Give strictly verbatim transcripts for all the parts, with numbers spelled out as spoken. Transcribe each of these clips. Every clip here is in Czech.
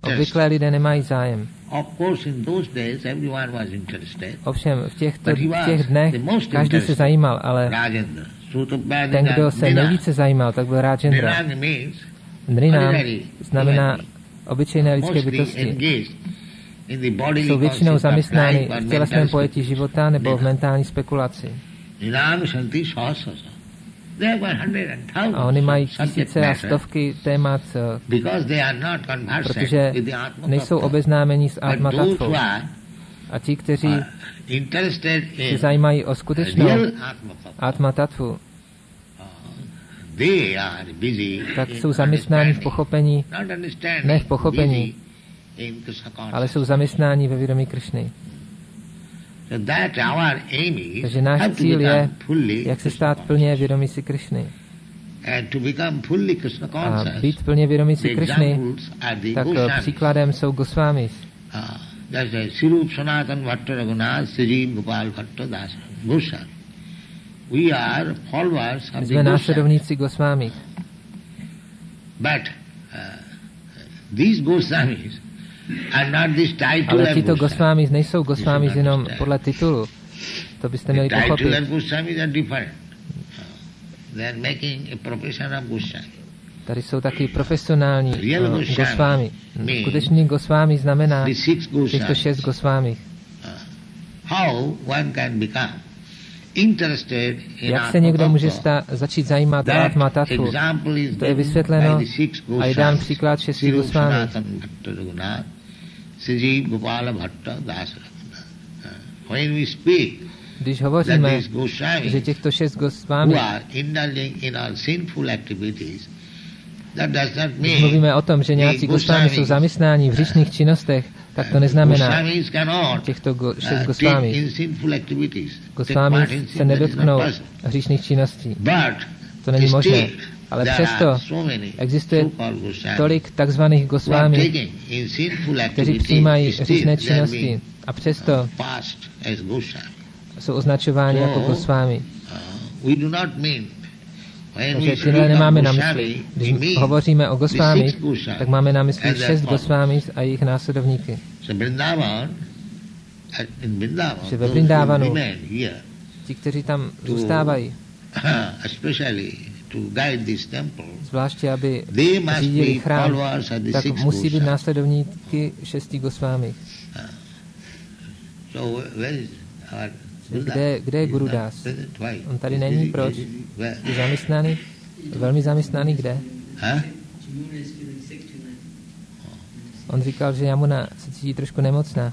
Obvykle lidé nemají zájem. Of course, in those days, everyone was interested. Ovšem, v těchto těch dnech každý se zajímal, ale ten, kdo se nejvíce zajímal, tak byl Rajendra. Nrinam znamená obyčejné lidské bytosti. Jsou většinou zaměstnány v tělesném pojetí života nebo v mentální spekulaci. A oni mají tisíce a stovky témat, protože nejsou obeznámeni s Atma Tattvou. A ti, kteří se zajímají o skutečnou Atma Tattvu, tak jsou zaměstnáni v pochopení, ne v pochopení, ale jsou zaměstnáni ve vědomí Krišny. Takže náš cíl je, jak se stát plně vědomí si Krišny. A být plně vědomí si Krišny, tak příkladem jsou Gosvámis. My jsme následovníci Gosvámi. Ale tito Gosvámis nejsou Gosvámis jenom podle titulu. To byste měli pochopit. Tady jsou taky profesionální uh, Gosvámi. Skutečný Gosvámi znamená těchto šest Gosvámi. Jak se někdo může sta- začít zajímat o Atma Tattvu? To je vysvětleno a je dán příklad šesti Gosvámi. Když hovoříme, že těchto šest Gosvámi, když mluvíme o tom, že nějací Gosvámi jsou zaměstnáni v hříšných činnostech, tak to neznamená těchto go, šest Gosvámi. Gosvámi se nedotknou hříšných činností. To není možné. Ale přesto existuje tolik takzvaných Gosvámi, kteří přijímají hříšné činnosti a přesto jsou označováni jako Gosvámi. Takže tyhle nemáme na mysli. Když hovoříme o Gosvámi, tak máme na mysli šest Gosvámi a jejich následovníky. Že ve Vrindávanu ti, kteří tam zůstávají, zvláště aby řídili chrám, tak musí být následovníky šesti Gosvámi. Kde, kde je Gurudas? On tady není, proč? Je zaměstnaný? Velmi zaměstnaný kde? On říkal, že Yamuna se cítí trošku nemocná.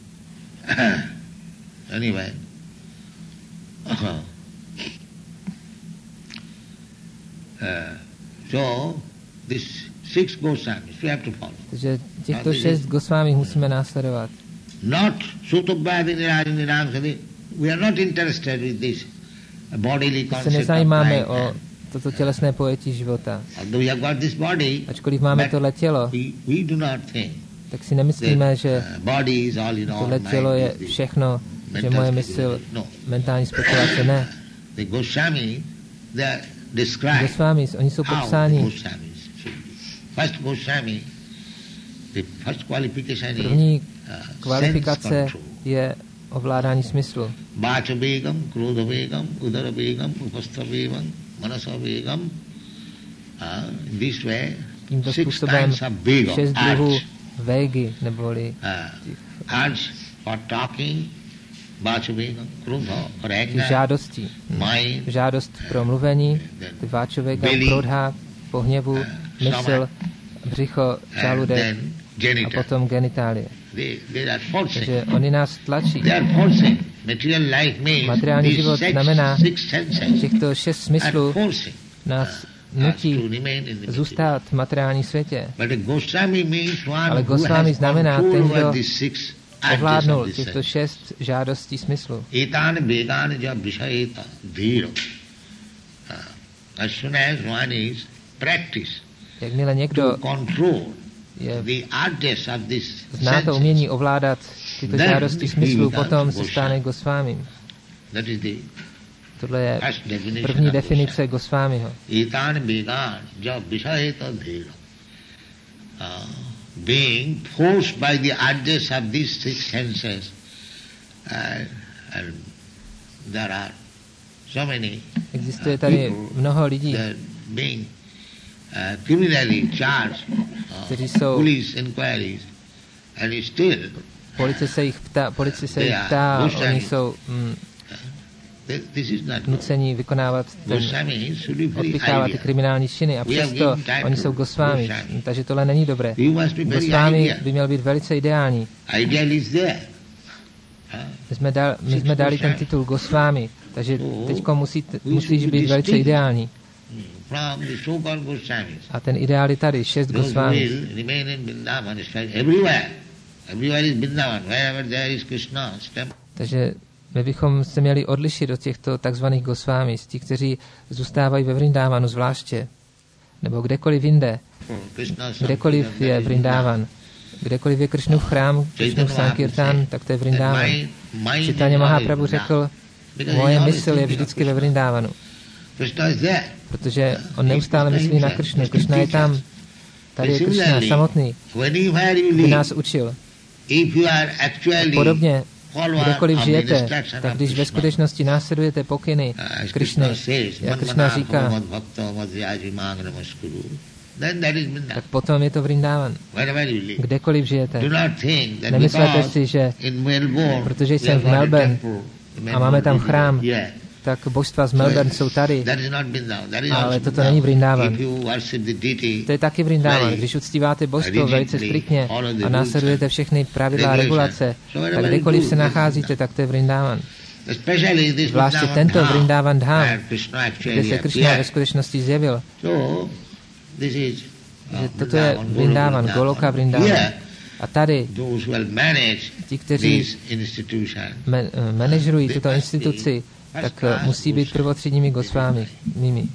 Anyway. Uh, so, this six Goswamis, we have to follow. Takže těchto šest Gosvámi musíme následovat. Not Sutobhadi Nirajani Ramsadi. We are not interested with this bodily concept. Se nezajímáme o toto tělesné pojetí života. We have got this body, ačkoliv máme tohle tělo, we, we do not think tak si nemyslíme, že tohle tělo je všechno, že moje mysl, mentální spekulace, ne. Gosvámis, oni jsou popsáni. První kvalifikace je ovládání smyslu. Váčavegam, krodavegam, udaravegam, upastavegam, manasavegam. This way, tímto způsobem šest druhů végy, neboli žádostí. Žádost pro mluvení, váčavegam, krodha, po hněvu, mysl, břicho, žaludek a potom genitálie. Takže oni nás tlačí. Materiální život znamená, těchto šest smyslů nás nutí zůstat v materiálním světě. Ale Gosvámi znamená ten, kdo ovládnul těchto šest žádostí smyslu. Jakmile někdo je, zná to umění ovládat tyto žádosti smyslu, potom se stane Gosvámim. Tohle je první definice Gosvámiho. being forced by the urges of these six senses. Uh, and there are so many Existuje tady mnoho lidí, being uh, criminally charged, kteří uh, jsou police inquiries, and still policie se jich ptá, policie se jich ptá, oni jsou mm, nuceni vykonávat ten, odpichávat ty kriminální činy a přesto oni jsou Gosvámi, takže tohle není dobré. Gosvámi by měl být velice ideální. My jsme, dal, my jsme dali ten titul Gosvámi, takže teďko musí, musíš být velice ideální. A ten ideál je tady, šest Gosvámi. Takže my bychom se měli odlišit od těchto takzvaných Gosvámi, z těch, kteří zůstávají ve Vrindávanu zvláště, nebo kdekoliv jinde. Kdekoliv je Vrindávan, kdekoliv je Krishnův chrám, Krishnův Sankirtan, tak to je Vrindávan. Chaitanya Mahaprabhu řekl, moje mysl je vždycky ve Vrindávanu, protože on neustále myslí na Krishnu. Krishna je tam, tady je Krishna samotný, by nás učil. Podobně, kdekoliv žijete, tak když ve skutečnosti následujete pokyny Krishny, jak Krishna říká, tak potom je to Vrindávan. Kdekoliv žijete. Nemyslete si, že protože jsem v Melbourne a máme tam chrám, tak božstva z Melbourne jsou tady, ale toto není Vrindávan. To je taky Vrindávan. Když uctíváte božstvo velice striktně a následujete všechny pravidla a regulace, tak kdekoliv se nacházíte, tak to je Vrindávan. Zvláště tento Vrindávan Dham, kde se Krishna ve skutečnosti zjevil. Že toto je Vrindávan, Goloka Vrindávan. A tady ti, kteří man, manažerují tuto instituci, tak musí být prvotřídními Gosvámi. Mými.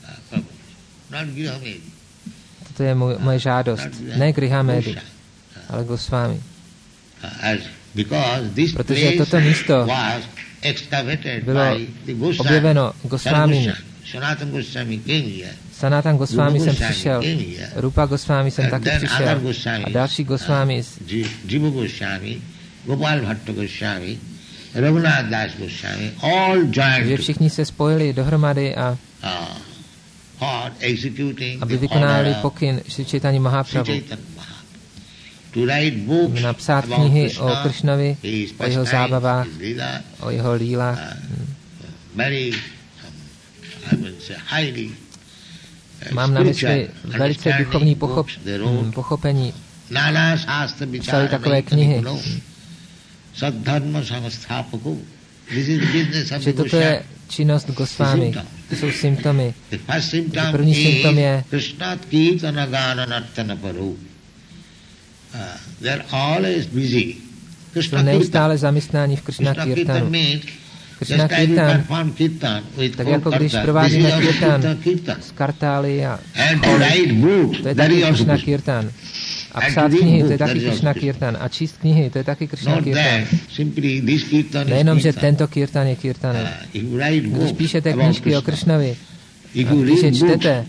Toto je můj, moje žádost. Ne Grihamedi, ale Gosvámi. Protože toto místo bylo objeveno Gosvámi. Sanatan Gosvámi jsem přišel, Rupa Gosvámi jsem taky přišel a další Gosvámi, Jiva Gosvámi, Gopal Bhatta Gosvámi, Raghunath Das Goswami, all joined, že všichni se spojili dohromady a aby vykonali pokyn Šri Chaitanya Mahaprabhu napsat knihy o Krishnovi, o jeho zábavách, o jeho lílách. Mám na mysli velice duchovní pochop, pochopení. Psali takové knihy. Že toto je činnost Gosvámi. To jsou symptomy. První symptom je jsou neustále zaměstnání v Krishna Kirtanu. Krishna Kirtan, tak jako když provádíme Kirtan z kartály a choly, to je taky Krishna Kirtan. A psát knihy, to je taky Krishna Kirtan. A číst knihy, to je taky Krishna Kirtan. Nejenom, že tento Kirtan je Kirtanem. Když píšete knížky o Krishnovi, a když je čtete,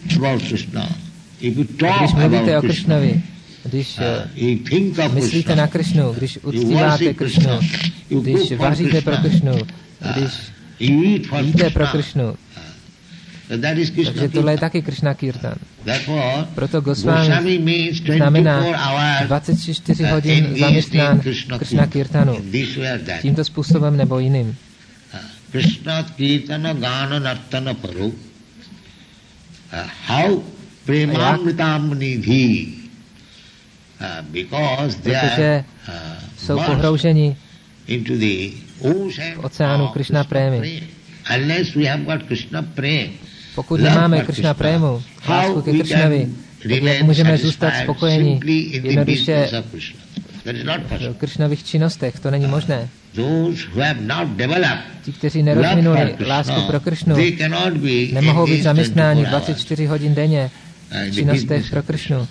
a když mluvíte o Krishnovi, když uh, myslíte na Krishnu, když uctíváte Krishnu, když vaříte pro Krishnu, když jíte pro Krishnu, takže tohle je taky Krishna Kirtan. Proto Gosvámi znamená dvacet čtyři hodin zaměstnán Krishna Kirtanu. Tímto způsobem nebo jiným. Krishna Kirtana Gana Nartana Paru. How Premamritam Nidhi. Protože jsou pohrouženi v oceánu Krishna Prémy. Pokud nemáme Krishna Prému, lásku ke Krishnovi, tak jak můžeme zůstat spokojeni jednoduše v Krishnových činnostech? To není možné. Ti, kteří nerozvinuli lásku pro Krishnu, nemohou být zaměstnáni dvacet čtyři hodin denně v činnostech pro Krishnu.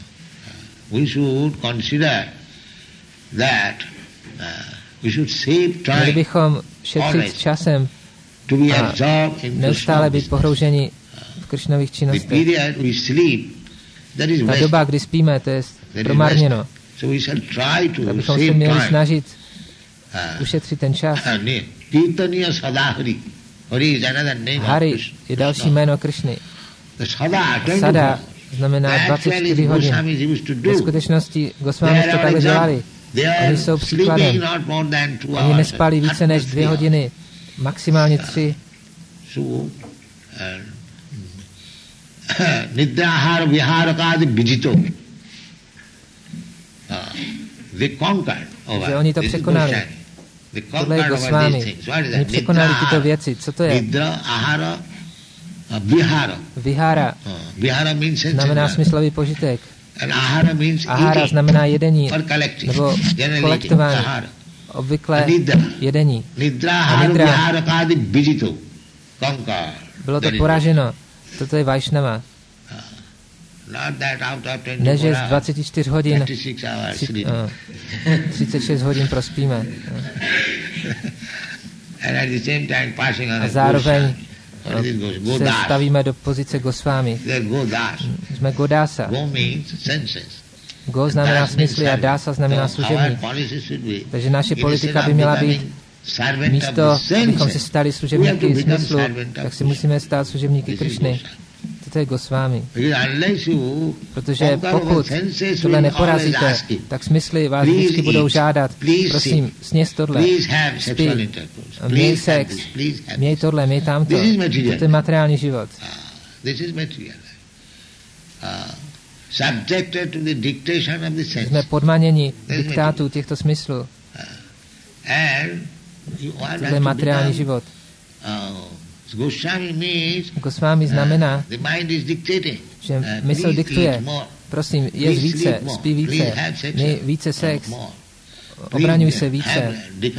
Měli bychom šetřit časem a neustále být pohrouženi v Krishnových činnostech. Ta doba, kdy spíme, to je promarněno. Tak bychom se měli snažit ušetřit ten čas. Hari je další jméno Krišny. Sada znamená dvacet čtyři hodin. Ve skutečnosti Gosvámi to takhle dělali. Oni jsou příkladem. Oni nespali více než dvě hodiny, maximálně tři. Nidra viharakádi bijito. Že oni to překonali. Tohle je Gosvámi. Oni překonali tyto věci. Co to je? Vihara znamená smyslový požitek. Ahara znamená jedení nebo kolektování. Obvykle jedení. A nidra bylo to poraženo. Toto je Vaishnava. Ne, že z dvacet čtyři hodin třicet šest hodin prospíme. A zároveň se stavíme do pozice Gosvámi. Jsme Godasa. Go znamená smysly a Dasa znamená služebník. Takže naše politika by měla být místo, abychom se stali služebníky smyslu, tak si musíme stát služebníky Krišny. Toto je Gosvámi. Protože pokud tohle neporazíte, tak smysly vás vždycky budou žádat. Prosím, sněz tohle, spí, měj sex, měj tohle, měj tamto. Toto je materiální život. Jsme podmaněni diktátu těchto smyslů. Tohle je materiální život. Gosvámi znamená, že mysl diktuje. Prosím, jedz více, spí více, měj více sex, obraňuj se více.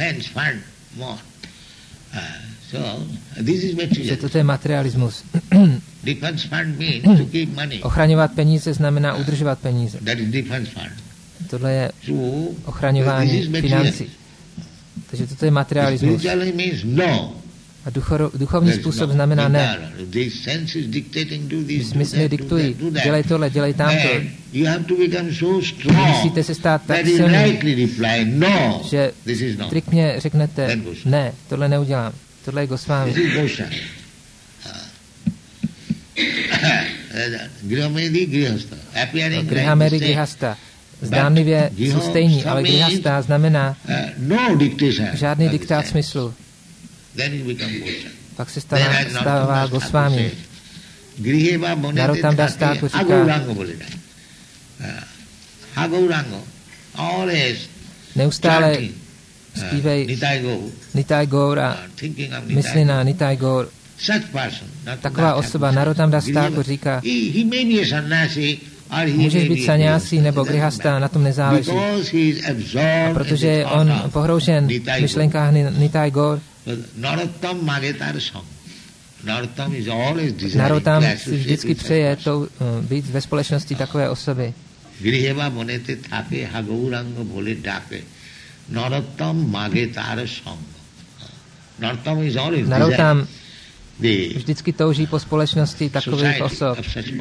Že toto je materialismus. Ochraňovat peníze znamená udržovat peníze. Tohle je ochraňování financí. Takže toto je materialismus. A ducho, duchovní způsob znamená ne. Smysly diktují. Dělej tohle, dělej tamto. Musíte se stát tak silný, že striktně řeknete, ne, tohle neudělám. Tohle je Gosvámi. Grihamedi, grihasta. Zdánlivě jsou stejní, ale grihasta znamená žádný diktát smyslu. Pak se stává, stává Gosvámi. Narottam Das Thakur říká, neustále zpívej Nitai Gaur a myslí na Nitai Gaur. Taková osoba, Narottam Das Thakur říká, můžeš být sanyásí nebo grihasta, na tom nezáleží. A protože je on pohroužen v myšlenkách Nitai Gaur, Narottam si vždycky přeje to, uh, být ve společnosti takové osoby. Narottam vždycky touží po společnosti takových osob.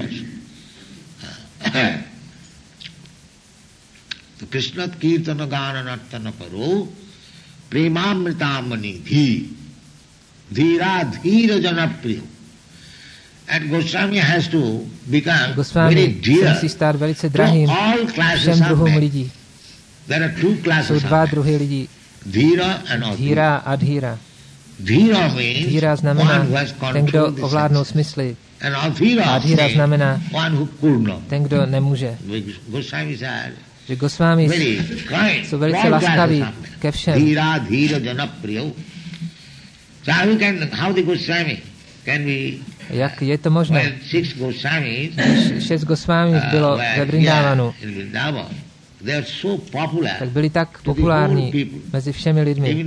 Krishnat kirtana gana nartana karo premamritamani dhi dhira dhira janapriya. And Goswami has to become very dear musí stát velice drahým všem druhům lidí. There are two classes. Jsou dva druhy lidí. Dhira and Dhira a dhira. Dhira means dhira znamená ten, kdo ovládnou smysly. A dhira znamená ten, kdo nemůže. Že Gosvámi jsou velice laskaví ke všem. Jak je to možné? Šest Gosvámi bylo ve Vrindávanu. Tak byli tak populární mezi všemi lidmi.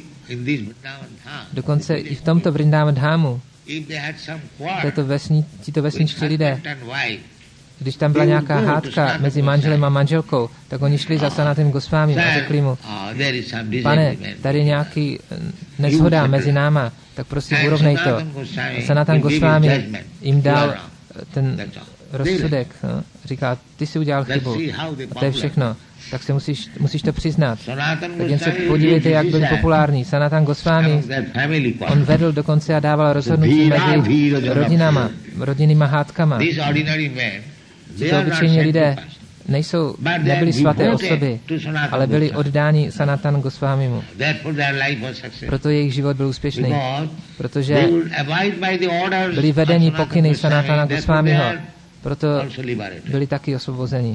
Dokonce i v tomto Vrindavan Dhamu, této vesni, títo vesničtí lidé, když tam byla nějaká hádka mezi manželem a manželkou, tak oni šli za Sanatana Gosvámi a řekli mu, pane, tady je nějaký neshoda mezi náma, tak prosím urovnej to. Sanatana Gosvámi jim dal ten rozsudek. No? Říká, ty jsi udělal chybu. A to je všechno. Tak se musíš, musíš to přiznat. Tak jen se podívejte, jak byl populární. Sanatan Goswami, on vedl dokonce a dával rozhodnutí mezi rodinama, rodinnýma hádkama. Tito obyčejní lidé nejsou, nebyli svaté osoby, ale byli oddáni Sanatan Goswamimu. Proto jejich život byl úspěšný, protože byli vedeni pokyny Sanatana Goswamiho, proto byli taky osvobozeni.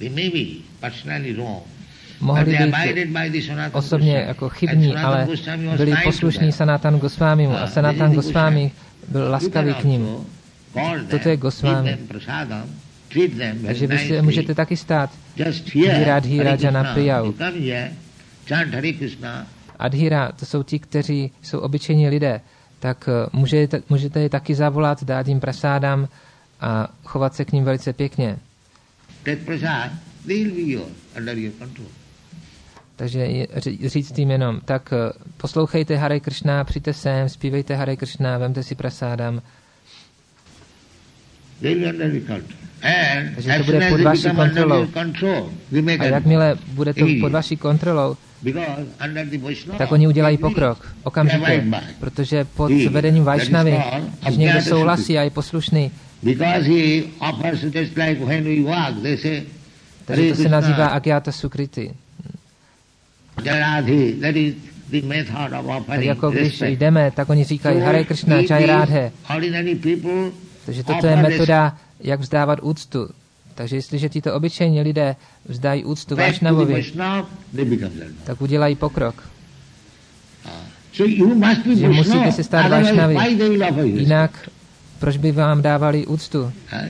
Mohli být osobně jako chybní, ale byli poslušní Sanatan Goswamimu a Sanatan Goswami byl laskavý k nim. Toto je Goswami. Takže vy se můžete taky stát Adhiradhi Rajana Priyau. Adhira, to jsou ti, kteří jsou obyčejní lidé, tak můžete, můžete je taky zavolat, dát jim prasádam a chovat se k ním velice pěkně. Takže říct jim jenom, tak poslouchejte Hare Krishna, přijďte sem, zpívejte Hare Krishna, vemte si prasádam. Takže to bude pod vaší kontrolou. A jakmile bude to pod vaší kontrolou, tak oni udělají pokrok okamžitě, protože pod vedením Vajšnavy, když někdo souhlasí a je poslušný, takže to se nazývá Agyata Sukriti. Tak jako když jdeme, tak oni říkají Hare Krishna, Jai Radhe. Takže toto je metoda, jak vzdávat úctu. Takže jestliže tyto obyčejní lidé vzdají úctu Vajšnavovi, tak udělají pokrok. Že musíte se stát Vajšnavy. Jinak, proč by vám dávali úctu?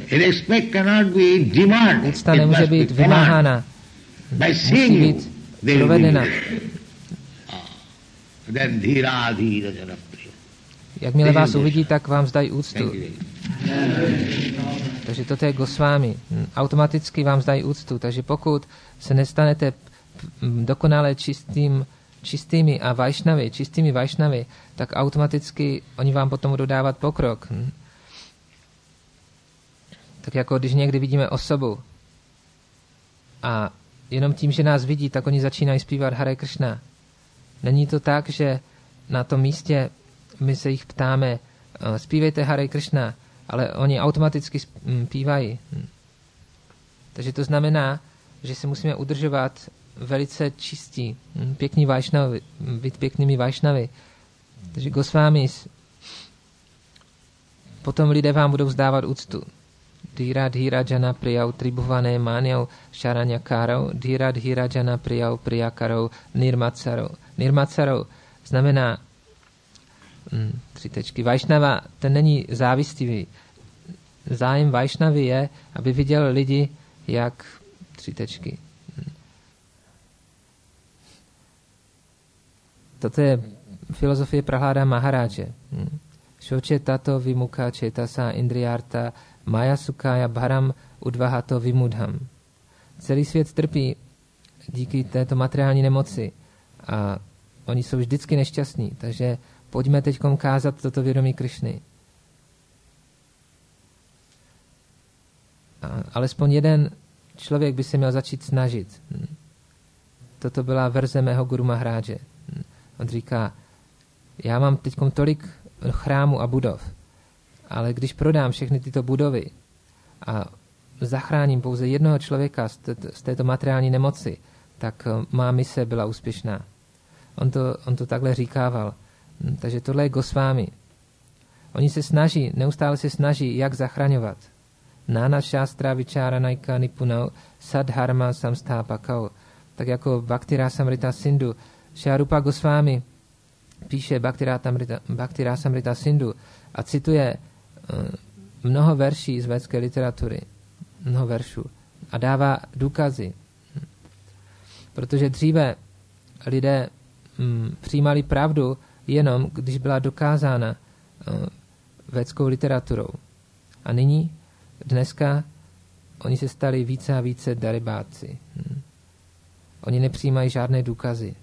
Úcta nemůže být vymáhána. Musí být provedena. Jakmile vás uvidí, tak vám vzdají úctu. Takže toto je Goswami. Automaticky vám vzdají úctu. Takže pokud se nestanete dokonale čistým, čistými a vajšnavy, čistými vajšnavy, tak automaticky oni vám potom budou dávat pokrok. Tak jako když někdy vidíme osobu a jenom tím, že nás vidí, tak oni začínají zpívat Hare Krishna. Není to tak, že na tom místě my se jich ptáme, zpívejte Hare Krishna, ale oni automaticky zpívají. Takže to znamená, že se musíme udržovat velice čistí, pěkní vajšnavy, být pěknými vajšnavy. Takže Goswamis, potom lidé vám budou vzdávat úctu. Dhira dhira jana priyau tribhuvané mániau šaranya károu, dhira dhira jana priyau priyakarou nirmacarou. Nirmacarou znamená Hmm, tři tečky. Vajšnava, ten není závistivý. Zájem Vajšnavy je, aby viděl lidi, jak tři tečky. Hmm. Toto je filozofie Prahláda Maharáže. Hmm. Šoče tato vimukha četasa indriarta maya sukaya bharam udvahato vimudham. Celý svět trpí díky této materiální nemoci a oni jsou vždycky nešťastní, takže pojďme teď kázat toto vědomí Krišny. A alespoň jeden člověk by se měl začít snažit. Toto byla verze mého Guru Maharáže. On říká, já mám teď tolik chrámů a budov, ale když prodám všechny tyto budovy a zachráním pouze jednoho člověka z této materiální nemoci, tak má mise byla úspěšná. On to, on to takhle říkával. Takže tohle je Goswami. Oni se snaží, neustále se snaží, jak zachraňovat. Nána šástra vičáranajka nipunau sadharma samstápakau. Tak jako Bhakti Rasamrita Sindhu. Šárupa Goswami píše Bhakti Rasamrita Sindhu a cituje mnoho verší z védské literatury. Mnoho veršů. A dává důkazy. Protože dříve lidé hm, přijímali pravdu jenom, když byla dokázána uh, védskou literaturou. A nyní, dneska, oni se stali více a více daribáci. Hmm. Oni nepřijímají žádné důkazy.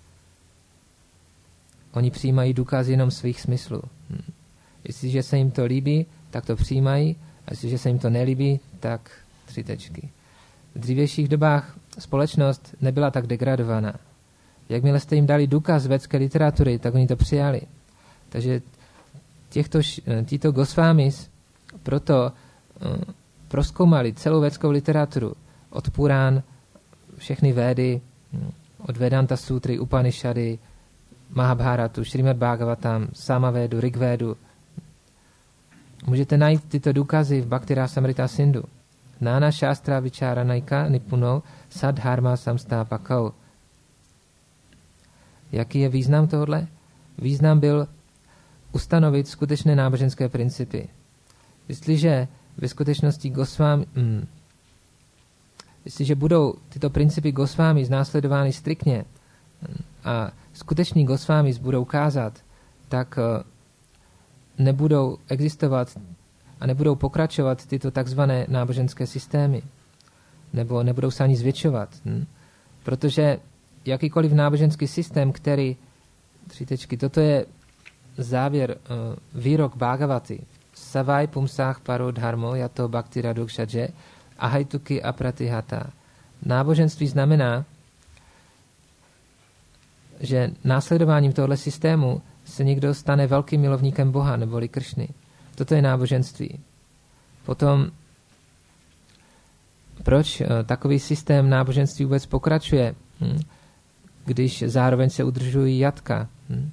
Oni přijímají důkazy jenom svých smyslů. Hmm. Jestliže se jim to líbí, tak to přijímají, A jestliže se jim to nelíbí, tak tři tečky. V dřívějších dobách společnost nebyla tak degradovaná. Jakmile jste jim dali důkaz védské literatury, tak oni to přijali. Takže těchto, títo Gosvámis proto uh, prozkoumali celou védskou literaturu. Od Purán, všechny Védy, od Vedanta Sutry, Upanishady, Mahabharatu, Šrimad Bhagavatam, Samavédu, Rigvédu. Můžete najít tyto důkazy v Bhakti Rasamrita Sindhu. Nána Shastra Vicharanajka Nipunou Sadharma Samstápakou. Jaký je význam tohle? Význam byl ustanovit skutečné náboženské principy. Jestliže ve skutečnosti Gosvámi, hmm, jestliže budou tyto principy Gosvámi znásledovány striktně a skuteční Gosvámi budou kázat, tak nebudou existovat a nebudou pokračovat tyto takzvané náboženské systémy. Nebo nebudou se ani zvětšovat. Hm? Protože jakýkoliv náboženský systém, který... Tři tečky. Toto je závěr, uh, výrok Bhagavaty. Savai pumsách paro dharmo yato bhakti radukshadže ahajtuki apratihata. Náboženství znamená, že následováním tohle systému se někdo stane velkým milovníkem Boha, neboli Kršny. Toto je náboženství. Potom, proč takový systém náboženství vůbec pokračuje, když zároveň se udržují jatka?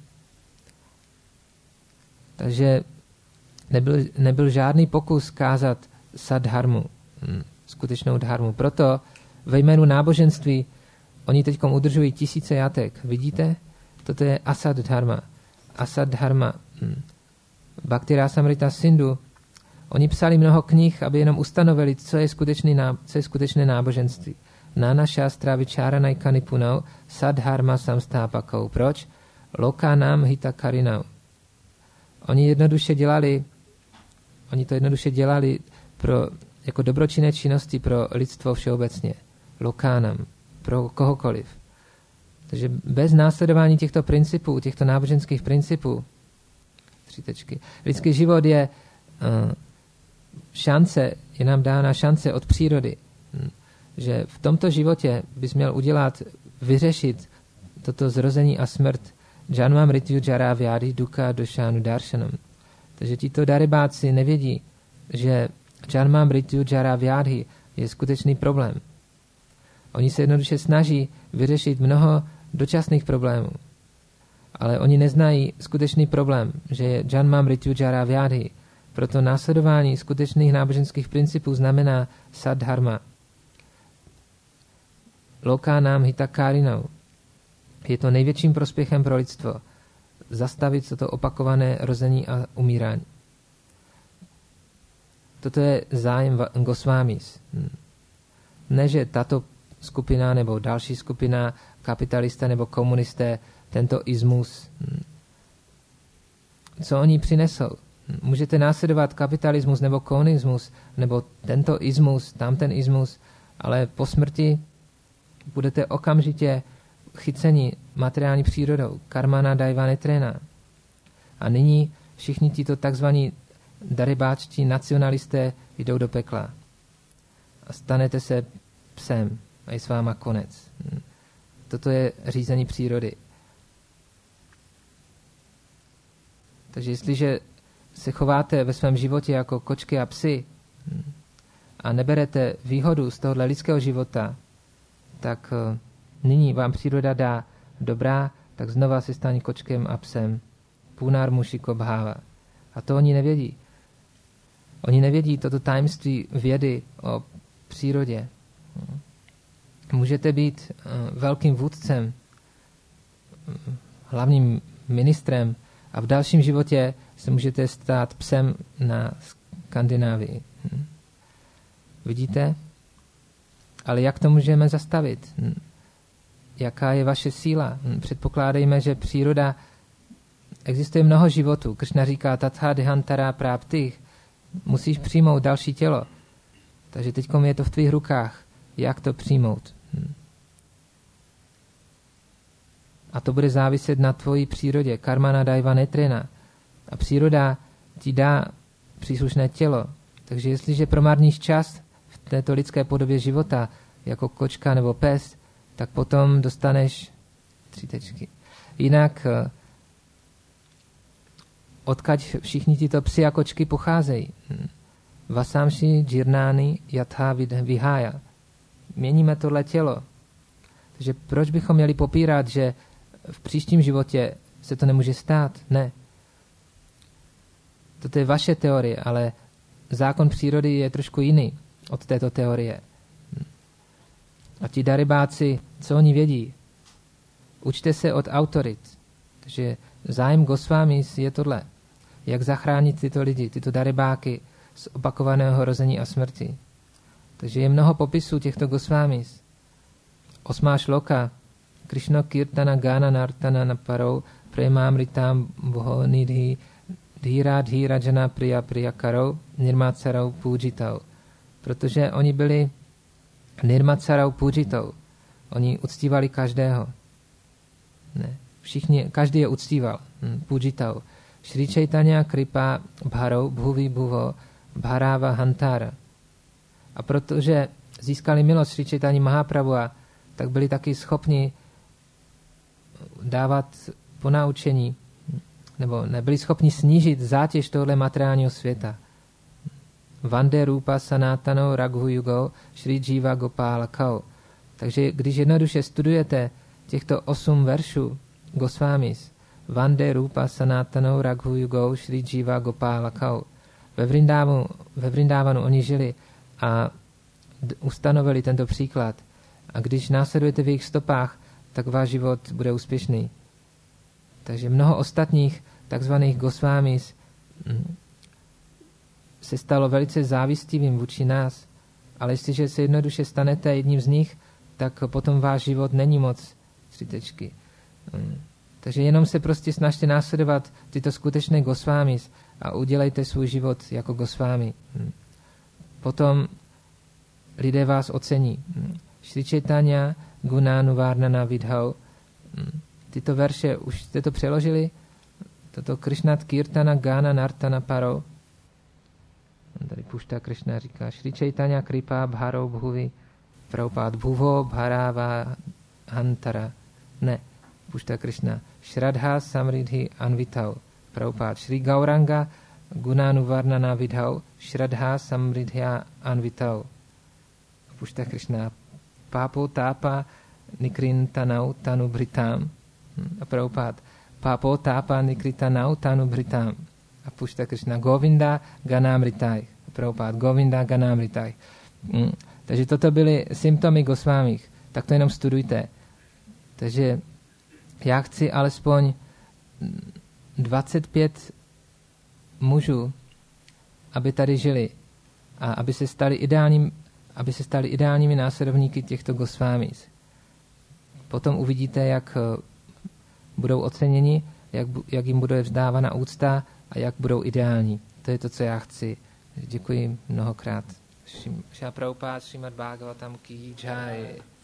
Takže nebyl, nebyl žádný pokus kázat sadharmu, skutečnou dharmu. Proto ve jménu náboženství oni teď udržují tisíce jatek. Vidíte? Toto je asad dharma. Asad dharma. Bhakti Rasamrita Sindhu. Oni psali mnoho knih, aby jenom ustanovili, co je, skutečný, co je skutečné náboženství. Nana Shastra Vicharanajka Nipunau Sadharma Samstápakou. Proč? Lokanam Hitakarinau. Oni jednoduše dělali, oni to jednoduše dělali pro, jako dobročinné činnosti pro lidstvo všeobecně. Lokánam. Pro kohokoliv. Takže bez následování těchto principů, těchto náboženských principů, tři tečky, lidský život je uh, šance, je nám dána šance od přírody, hm, že v tomto životě bys měl udělat, vyřešit toto zrození a smrt Janma mrityu jara vyádi dukkha došánu darshanam. Takže tito darebáci nevědí, že Janma mrityu jara vyádi je skutečný problém. Oni se jednoduše snaží vyřešit mnoho dočasných problémů. Ale oni neznají skutečný problém, že je Janma mrityu jara vyádi. Proto následování skutečných náboženských principů znamená sadharma. Lokánám hitakarinau. Je to největším prospěchem pro lidstvo. Zastavit toto opakované rození a umírání. Toto je zájem Gosvámis. Ne, že tato skupina nebo další skupina, kapitalisté nebo komunisté, tento ismus, co oni přinesou. Můžete následovat kapitalismus nebo komunismus, nebo tento ismus, tamten ismus, ale po smrti budete okamžitě chyceni materiální přírodou. Karmana daiva netrena. A nyní všichni tito takzvaní darebáčtí nacionalisté jdou do pekla. A stanete se psem. A je s váma konec. Toto je řízení přírody. Takže jestliže se chováte ve svém životě jako kočky a psy a neberete výhodu z tohohle lidského života, tak nyní vám příroda dá dobrá, tak znova se stane kočkem a psem. Punar mušiko bháva. A to oni nevědí. Oni nevědí toto tajemství vědy o přírodě. Můžete být velkým vůdcem, hlavním ministrem a v dalším životě se můžete stát psem na Skandinávii. Vidíte? Ale jak to můžeme zastavit? Jaká je vaše síla? Předpokládejme, že příroda, existuje mnoho životů. Kršna říká tatha dehantara práptych. Musíš přijmout další tělo. Takže teď je to v tvých rukách. Jak to přijmout? A to bude záviset na tvojí přírodě. Karmana daiva netrena. A příroda ti dá příslušné tělo. Takže jestliže promarníš čas v této lidské podobě života, jako kočka nebo pes, tak potom dostaneš tři tečky. Jinak odkaď všichni tyto psi a kočky pocházejí. Vasamši džirnány yatha vihája. Měníme tohle tělo. Takže proč bychom měli popírat, že v příštím životě se to nemůže stát? Ne. Toto je vaše teorie, ale zákon přírody je trošku jiný od této teorie. A ti daribáci, co oni vědí? Učte se od autorit. Takže zájem Gosvámis je tohle. Jak zachránit tyto lidi, tyto daribáky z opakovaného rození a smrti. Takže je mnoho popisů těchto Gosvámis. Osmá šloka. Krishna kirtana gana nartana naparou premamritam boho nidhi dhira dhira jana priya priya karou nirmacarou půžitou. Protože oni byli nirmacarou půžitou. Oni uctívali každého. Ne. Všichni, každý je uctíval. Hm, půžitou. Šri Chaitanya kripa bharou bhuvi bhuvo bharava hantara. A protože získali milost Šri Chaitanya Mahaprabhua, tak byli taky schopni dávat ponaučení, nebo nebyli schopni snížit zátěž tohle materiálního světa. Vande rupa sanatano raghu yugo Shri Jiva Gopalakau. Takže když jednoduše studujete těchto osm veršů Gosvámis, Vande rupa sanatano raghu yugo Shri Jiva Gopalakau. Ve Vrindávanu, ve Vrindávanu oni žili a ustanovili tento příklad. A když následujete v jejich stopách, tak váš život bude úspěšný. Takže mnoho ostatních takzvaných Gosvámis se stalo velice závistivým vůči nás, ale jestliže se jednoduše stanete jedním z nich, tak potom váš život není moc tři tečky. Takže jenom se prostě snažte následovat tyto skutečné Gosvámis a udělejte svůj život jako Gosvámi. Potom lidé vás ocení. Šri Chaitanya Gunanu Varnana Vidhau. Tyto verše, už jste to přeložili? Toto Krishnat Kirtana Gana Nartana Paro. Tady Pušta Krishna říká Šri Chaitanya Kripa Bharou Bhuvi Prabhupád Bhuvo Bharava Hantara. Ne, Pušta Krishna Shraddha Samridhi Anvitau Prabhupád Shri Gauranga Gunanu Varnana Vidhau Shraddha Samridhya Anvitau. Pušta Krishna Pápo tápa nikrintanau tanu bhritam. A Prabhupád Pápo tápa nikrintanau tanu bhritam. A Pušta Krishna Govinda ganamritaj. Prabhupád Govinda ganamritaj. Hmm. Takže toto byly symptomy Gosvámích. Tak to jenom studujte. Takže já chci alespoň dvacet pět mužů, aby tady žili a aby se stali ideálním aby se stali ideálními následovníky těchto Gosvámis. Potom uvidíte, jak budou oceněni, jak, jak jim bude vzdávána úcta a jak budou ideální. To je to, co já chci. Děkuji mnohokrát. Šila Prabhupád Srimad Bhagavatam ki jai.